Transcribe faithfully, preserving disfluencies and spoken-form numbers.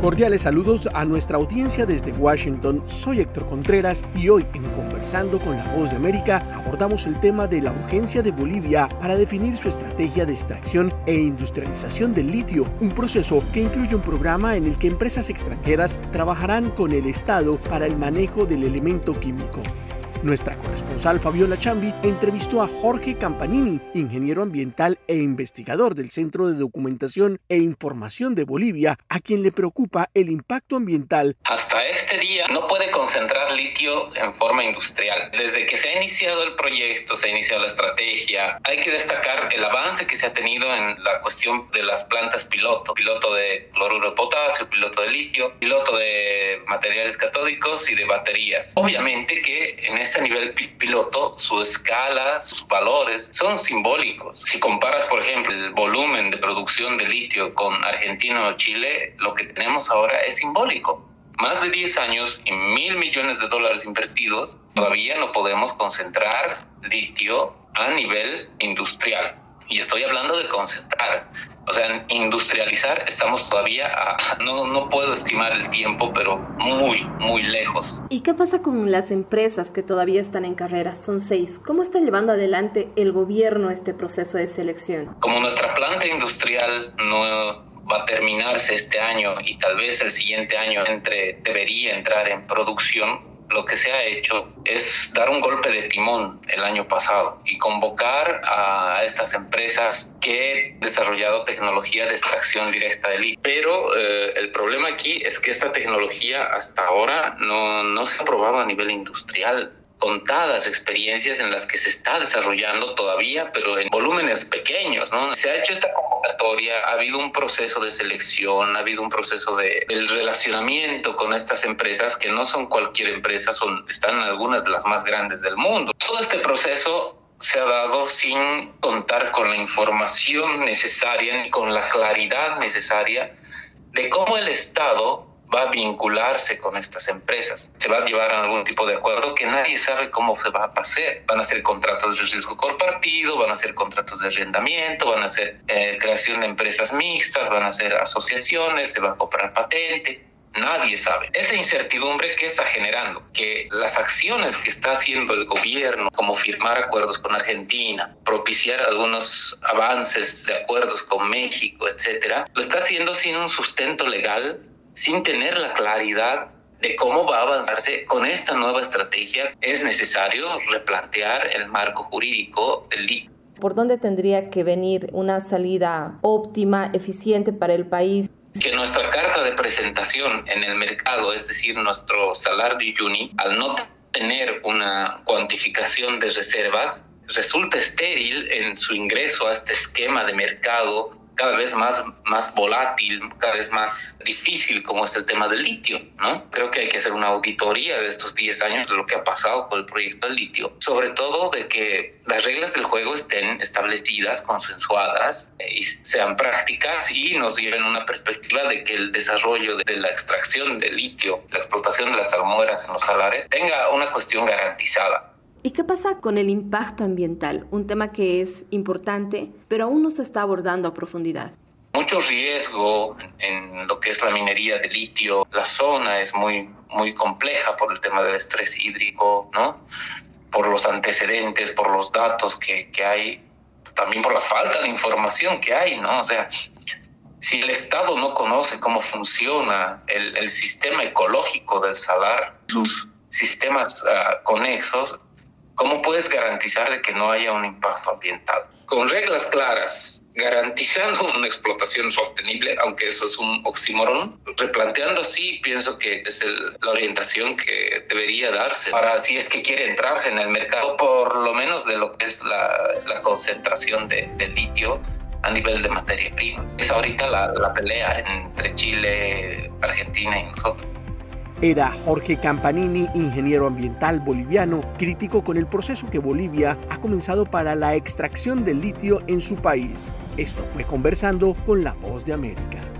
Cordiales saludos a nuestra audiencia desde Washington. Soy Héctor Contreras y hoy en Conversando con la Voz de América abordamos el tema de la urgencia de Bolivia para definir su estrategia de extracción e industrialización del litio, un proceso que incluye un programa en el que empresas extranjeras trabajarán con el Estado para el manejo del elemento químico. Nuestra corresponsal Fabiola Chambi entrevistó a Jorge Campanini, ingeniero ambiental e investigador del Centro de Documentación e Información de Bolivia, a quien le preocupa el impacto ambiental. Hasta este día no puede concentrar litio en forma industrial. Desde que se ha iniciado el proyecto, se ha iniciado la estrategia, hay que destacar el avance que se ha tenido en la cuestión de las plantas piloto, piloto de cloruro de potasio, piloto de litio, piloto de materiales catódicos y de baterías. Obviamente que en este nivel piloto, su escala, sus valores son simbólicos. Si comparas, por ejemplo, el volumen de producción de litio con Argentina o Chile, lo que tenemos ahora es simbólico. Más de diez años y mil millones de dólares invertidos, todavía no podemos concentrar litio a nivel industrial. Y estoy hablando de concentrar. O sea, industrializar estamos todavía, a, no, no puedo estimar el tiempo, pero muy, muy lejos. ¿Y qué pasa con las empresas que todavía están en carrera? Son seis. ¿Cómo está llevando adelante el gobierno este proceso de selección? Como nuestra planta industrial no va a terminarse este año y tal vez el siguiente año entre, debería entrar en producción, lo que se ha hecho es dar un golpe de timón el año pasado y convocar a estas empresas que han desarrollado tecnología de extracción directa de litio. Pero eh, el problema aquí es que esta tecnología hasta ahora no, no se ha probado a nivel industrial. Contadas experiencias en las que se está desarrollando todavía, pero en volúmenes pequeños, ¿no? Se ha hecho esta convocatoria, ha habido un proceso de selección, ha habido un proceso de del relacionamiento con estas empresas que no son cualquier empresa, son están algunas de las más grandes del mundo. Todo este proceso se ha dado sin contar con la información necesaria ni con la claridad necesaria de cómo el Estado va a vincularse con estas empresas. Se va a llevar a algún tipo de acuerdo que nadie sabe cómo se va a hacer. Van a ser contratos de riesgo compartido, van a ser contratos de arrendamiento, van a ser eh, creación de empresas mixtas, van a ser asociaciones, se va a comprar patente. Nadie sabe. Esa incertidumbre que está generando, que las acciones que está haciendo el gobierno, como firmar acuerdos con Argentina, propiciar algunos avances de acuerdos con México, etcétera, lo está haciendo sin un sustento legal, sin tener la claridad de cómo va a avanzarse con esta nueva estrategia. Es necesario replantear el marco jurídico del litio. ¿Por dónde tendría que venir una salida óptima, eficiente para el país? Que nuestra carta de presentación en el mercado, es decir, nuestro Salar de Uyuni, al no tener una cuantificación de reservas, resulta estéril en su ingreso a este esquema de mercado cada vez más, más volátil, cada vez más difícil, como es el tema del litio, ¿no? Creo que hay que hacer una auditoría de estos diez años de lo que ha pasado con el proyecto del litio, sobre todo de que las reglas del juego estén establecidas, consensuadas y sean prácticas y nos lleven una perspectiva de que el desarrollo de la extracción del litio, la explotación de las salmueras en los salares, tenga una cuestión garantizada. ¿Y qué pasa con el impacto ambiental? Un tema que es importante, pero aún no se está abordando a profundidad. Mucho riesgo en lo que es la minería de litio. La zona es muy, muy compleja por el tema del estrés hídrico, ¿no? Por los antecedentes, por los datos que, que hay, también por la falta de información que hay, ¿no? O sea, si el Estado no conoce cómo funciona el, el sistema ecológico del salar, sus sistemas uh, conexos, ¿cómo puedes garantizar de que no haya un impacto ambiental? Con reglas claras, garantizando una explotación sostenible, aunque eso es un oxímoron, replanteando así, pienso que es el, la orientación que debería darse para si es que quiere entrarse en el mercado, por lo menos de lo que es la, la concentración de, de litio a nivel de materia prima. Es ahorita la, la pelea entre Chile, Argentina y nosotros. Era Jorge Campanini, ingeniero ambiental boliviano, crítico con el proceso que Bolivia ha comenzado para la extracción del litio en su país. Esto fue Conversando con la Voz de América.